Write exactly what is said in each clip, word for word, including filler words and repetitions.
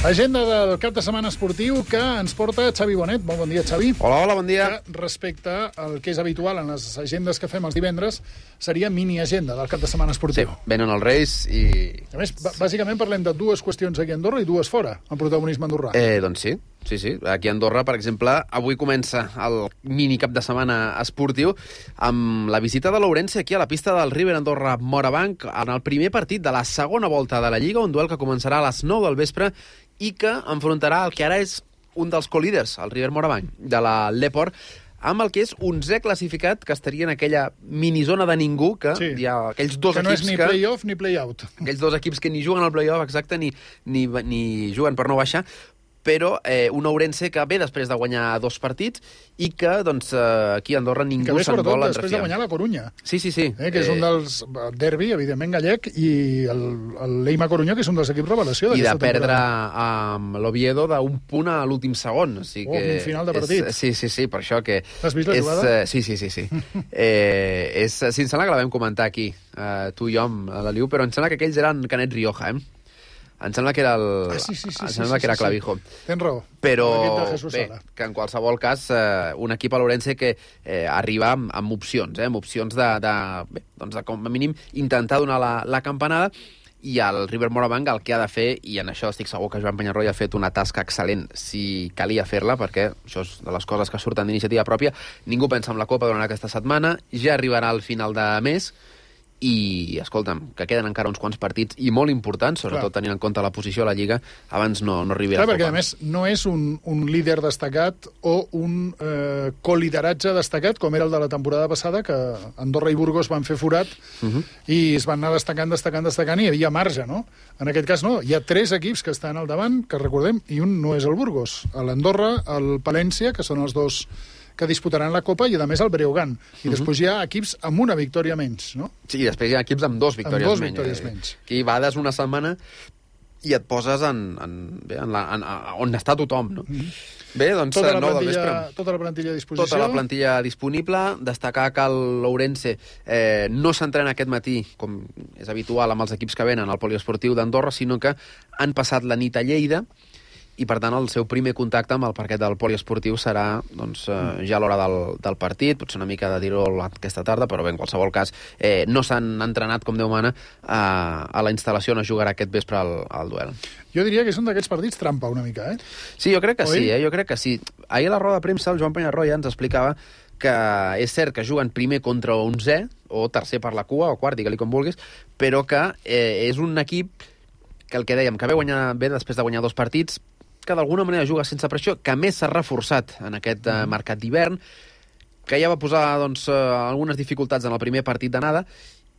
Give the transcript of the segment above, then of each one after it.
Agenda del cap de setmana esportiu que ens porta Xavi Bonet. Molt bon dia, Xavi. Hola, hola, bon dia. Que, respecte al que és habitual en les agendes que fem els divendres, seria mini-agenda del cap de setmana esportiu. Sí, venen els Reis i... A més, bàsicament parlem de dues qüestions aquí a Andorra i dues fora, el protagonisme andorrà. Eh, doncs sí, sí, sí. Aquí a Andorra, per exemple, avui comença el mini cap de setmana esportiu amb la visita de l'Ourense aquí a la pista del River Andorra Morabanc en el primer partit de la segona volta de la Lliga, un duel que començarà a les nou del vespre i que enfrontarà el que ara és un dels co-líders, el River Morabanc, de la Leport, amb el que és onzè classificat, que estaria en aquella minizona de ningú, que sí, hi ha aquells dos que equips que... no és ni que... play-off ni play-out. Aquells dos equips que ni juguen al play-off, exacte, ni, ni, ni juguen per no baixar, però eh, un Ourense que ve després de guanyar dos partits i que, doncs, eh, aquí a Andorra ningú se'n vol enrefiar. Que ve sobretot després de guanyar la Corunya. Sí, sí, sí. Eh, que és eh... un dels derbi, evidentment, gallec, i l'Eima Corunya, que és un dels equips revelació d'aquesta temporada. I de perdre amb l'Oviedo d'un punt a l'últim segon. O sigui oh, que un final de partit. És, sí, sí, sí, per això que... Has vist la és, jugada? Eh, sí, sí, sí. sí. eh, és, sí, em sembla que la vam comentar aquí, eh, tu i jo, a la Liu, però em sembla que aquells eren Canet Rioja, eh? Em sembla que era el... Ah, sí, sí, sí, em sí, sembla sí, que era sí, Clavijo. Tens raó. Però, bé, que en qualsevol cas, eh, un equip a l'Ourense que eh, arriba amb, amb opcions, eh, amb opcions de, de, bé, doncs de, com a mínim, intentar donar la, la campanada, i el River Morabanc el que ha de fer, i en això estic segur que Joan Penyarroia ha fet una tasca excel·lent si calia fer-la, perquè això és de les coses que surten d'iniciativa pròpia. Ningú pensa en la Copa durant aquesta setmana, ja arribarà al final de mes, i, escolta'm, que queden encara uns quants partits i molt importants, sobretot Clar. tenint en compte la posició a la Lliga, abans no, no arribi Clar, a la Copa. perquè, a més, no és un, un líder destacat o un eh, colideratge destacat, com era el de la temporada passada, que Andorra i Burgos van fer forat uh -huh. i es van anar destacant, destacant, destacant, i hi havia marge, no? En aquest cas, no. Hi ha tres equips que estan al davant, que recordem, i un no és el Burgos. L'Andorra, el Palència, que són els dos que disputaran la Copa, i a més el Breogán. I uh-huh. després hi ha equips amb una victòria menys, no? Sí, i després hi ha equips amb dos victòries, amb dos menys. victòries menys. Aquí vades una setmana i et poses en, en, bé, en, la, en, en on està tothom, no? Uh-huh. Bé, doncs, tota la, nou del plantilla, vespre. tota la plantilla a disposició. Tota la plantilla disponible. Destacar que l'Ourense eh, no s'entrena aquest matí, com és habitual amb els equips que venen al poliesportiu d'Andorra, sinó que han passat la nit a Lleida, i, per tant, el seu primer contacte amb el parquet del poliesportiu serà doncs, eh, ja a l'hora del, del partit, potser una mica de tirol aquesta tarda, però bé, en qualsevol cas, eh, no s'han entrenat, com Déu mana, a, a la instal·lació, no jugarà aquest vespre al, al duel. Jo diria que és un d'aquests partits trampa una mica, eh? Sí, jo crec que Oi? sí, eh? jo crec que sí. Ahir a la roda de premsa el Joan Penyarroia ens explicava que és cert que juguen primer contra onzè, o tercer per la cua, o quart, digue-li com vulguis, però que eh, és un equip que el que dèiem, que ve, guanyar, ve després de guanyar dos partits, que d'alguna manera juga sense pressió, que més s'ha reforçat en aquest uh, mercat d'hivern, que ja va posar doncs, uh, algunes dificultats en el primer partit d'anada,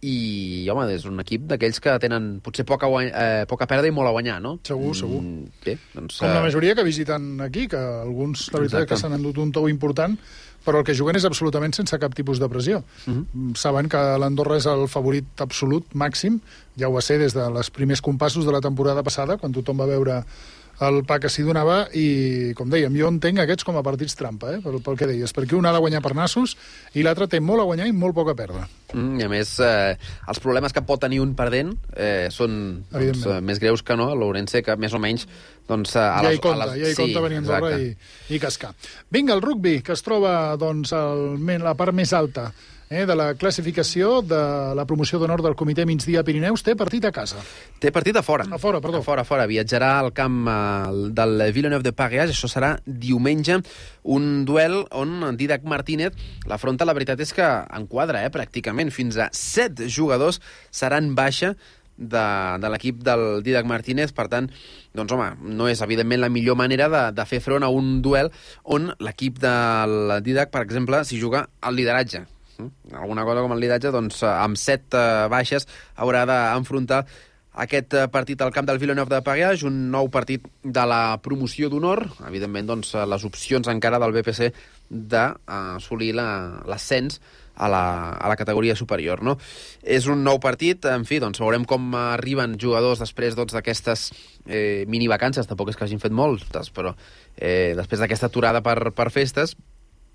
i, home, és un equip d'aquells que tenen potser poca, eh, poca perda i molt a guanyar, no? Segur, segur. Mm, bé, doncs, Com la majoria que visiten aquí, que alguns, la veritat, Exacte. que s'han endut un tou important, però el que juguen és absolutament sense cap tipus de pressió. Uh -huh. Saben que l'Andorra és el favorit absolut, màxim, ja ho va ser des de les primers compassos de la temporada passada, quan tothom va veure el pa que s'hi donava, i, com dèiem, jo entenc aquests com a partits trampa, eh, pel, pel que deies, perquè un ha de guanyar per nassos i l'altre té molt a guanyar i molt poc a perdre. Mm, I, a més, eh, els problemes que pot tenir un perdent eh, són doncs, eh, més greus que no, l'Ourense, que més o menys doncs, a ja les, hi compta, a les... ja hi compta sí, venir a Andorra i, i cascar. Vinga, el rugbi, que es troba doncs, al, la part més alta eh, de la classificació de la promoció d'honor del Comitè Migdia Pirineus, té partit a casa. Té partit a fora. A fora, perdó. A fora, a fora. Viatjarà al camp eh, del Villeneuve de Pareage. Això serà diumenge, un duel on Didac Martínez l'afronta. La veritat és que enquadra, eh, pràcticament. Fins a set jugadors seran baixa de, de l'equip del Didac Martínez. Per tant, doncs, home, no és, evidentment, la millor manera de, de fer front a un duel on l'equip del Didac, per exemple, s'hi juga al lideratge. Alguna cosa com el lideratge, doncs, amb set uh, baixes haurà d'enfrontar aquest uh, partit al camp del Villeneuve de Pareage, un nou partit de la promoció d'honor, evidentment, doncs, les opcions encara del B P C d'assolir uh, l'ascens a la, a la categoria superior, no? És un nou partit, en fi, doncs veurem com arriben jugadors després doncs, d'aquestes eh, minivacances, tampoc és que hagin fet moltes, però eh, després d'aquesta aturada per, per festes,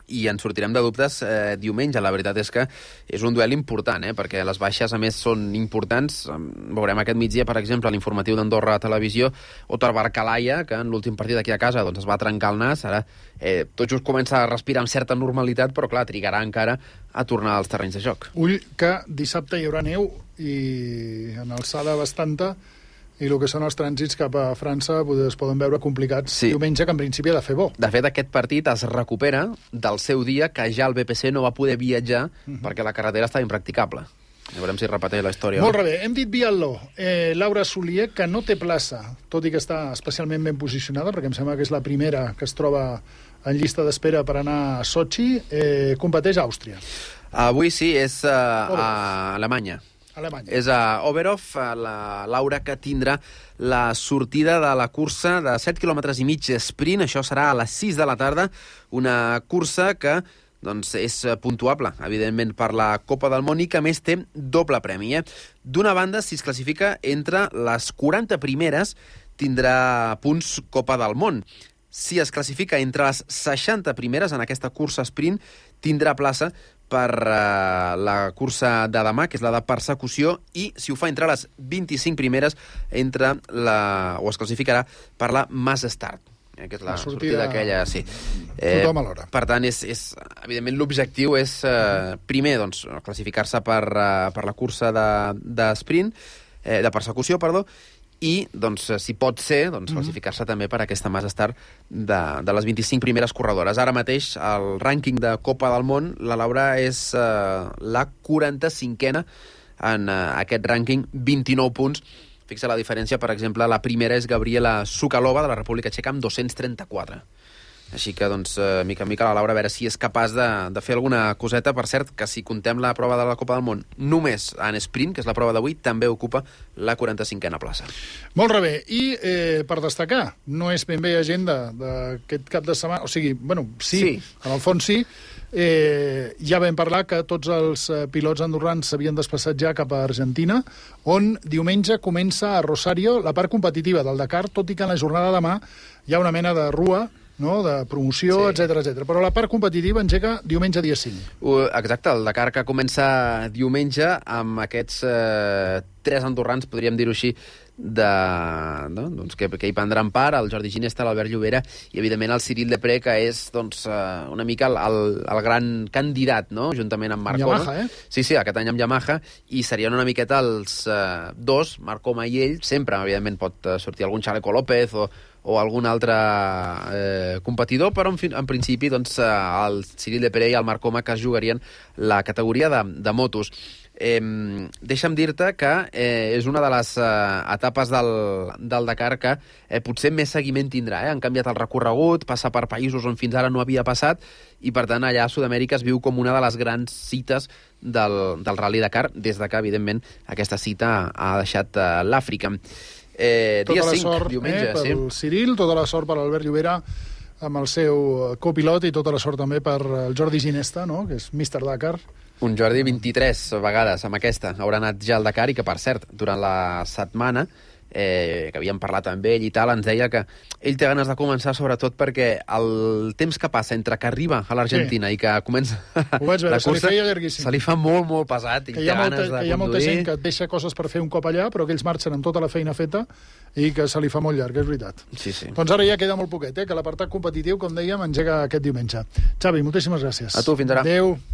i ens sortirem de dubtes eh, diumenge. La veritat és que és un duel important, eh, perquè les baixes, a més, són importants. Veurem aquest migdia, per exemple, a l'informatiu d'Andorra a Televisió, Otar Barcalaia, que en l'últim partit aquí a casa doncs, es va trencar el nas. Ara eh, tot just comença a respirar amb certa normalitat, però, clar, trigarà encara a tornar als terrenys de joc. Ull, que dissabte hi haurà neu i en alçada bastanta, i el que són els trànsits cap a França es poden veure complicats sí. diumenge, que en principi ha de fer bo. De fet, aquest partit es recupera del seu dia que ja el B P C no va poder viatjar uh-huh. perquè la carretera estava impracticable. Ja veurem si repeteix la història. Molt bé, hem dit Biatló. Eh, Laura Solier, que no té plaça, tot i que està especialment ben posicionada, perquè em sembla que és la primera que es troba en llista d'espera per anar a Sochi, eh, competeix a Àustria. Avui sí, és uh, a Alemanya. Alemanya. És a Oberhof, la Laura, que tindrà la sortida de la cursa de set quilòmetres i mig sprint. Això serà a les sis de la tarda, una cursa que doncs, és puntuable, evidentment, per la Copa del Món i que, a més, té doble premi. Eh? D'una banda, si es classifica entre les quaranta primeres, tindrà punts Copa del Món. Si es classifica entre les seixanta primeres en aquesta cursa sprint, tindrà plaça per uh, la cursa de demà, que és la de persecució, i si ho fa entre les vint-i-cinc primeres, entre la, o es classificarà per la Mass Start, eh, que és la, la sortida, sortida aquella, sí. Eh, tothom alhora. Per tant, és, és, evidentment, l'objectiu és, uh, primer, doncs, classificar-se per, uh, per la cursa de, de sprint, eh, de persecució, perdó, i, doncs, si pot ser, doncs, mm-hmm. classificar-se també per aquesta Mass Start de, de les vint-i-cinc primeres corredores. Ara mateix, el rànquing de Copa del Món, la Laura és uh, la quaranta-cinquena en uh, aquest rànquing, vint-i-nou punts. Fixa la diferència, per exemple, la primera és Gabriela Sukalova, de la República Txeca, amb dos-cents trenta-quatre. Així que, doncs, uh, mica en mica la Laura, a veure si és capaç de, de fer alguna coseta. Per cert, que si contem la prova de la Copa del Món només en sprint, que és la prova d'avui, també ocupa la quaranta-cinquena plaça. Molt bé. I eh, per destacar, no és ben bé agenda d'aquest cap de setmana, o sigui, bueno, sí, sí. en el fons sí, eh, ja vam parlar que tots els eh, pilots andorrans s'havien desplaçat ja cap a Argentina, on diumenge comença a Rosario la part competitiva del Dakar, tot i que en la jornada de demà hi ha una mena de rua, no? De promoció, sí. etcètera, etcètera. Però la part competitiva engega diumenge dia cinc. Uh, exacte, el Dakar que comença diumenge amb aquests eh, tres andorrans, podríem dir-ho així, de, no? doncs que, que hi prendran part, el Jordi Ginesta, l'Albert Llobera i, evidentment, el Cyril Depré, que és doncs, uh, una mica el, el, el gran candidat, no? Juntament amb Marc Yamaha, Coma. eh? Sí, sí, aquest any amb Yamaha, i serien una miqueta els uh, dos, Marc Coma i ell. Sempre, evidentment, pot uh, sortir algun Chaleco López o o algun altre eh, competidor, però en, fi, en principi doncs, eh, el Cyril Depré i el Marc Coma, que es jugarien la categoria de, de motos. Eh, deixa'm dir-te que eh, és una de les eh, etapes del, del Dakar que eh, potser més seguiment tindrà. Eh? Han canviat el recorregut, passa per països on fins ara no havia passat, i per tant allà a Sud-amèrica es viu com una de les grans cites del, del Rally Dakar, des de que, evidentment, aquesta cita ha deixat eh, l'Àfrica. Eh, tota dia la cinc, sort diumenge, eh, per sí. Cyril, tota la sort per Albert Llobera amb el seu copilot, i tota la sort també per el Jordi Ginesta, no? Que és míster Dakar. Un Jordi vint-i-tres vegades amb aquesta haurà anat ja al Dakar, i que, per cert, durant la setmana eh, que havíem parlat amb ell i tal, ens deia que ell té ganes de començar, sobretot perquè el temps que passa entre que arriba a l'Argentina sí. i que comença Ho vaig veure, la cursa, se li feia llarguíssim. Se li fa molt, molt pesat. I que hi ha, molta, de que hi ha molta gent que et deixa coses per fer un cop allà, però que ells marxen amb tota la feina feta i que se li fa molt llarg, és veritat. Sí, sí. Doncs ara ja queda molt poquet, eh, que l'apartat competitiu, com dèiem, engega aquest diumenge. Xavi, moltíssimes gràcies. A tu, fins ara. Adéu.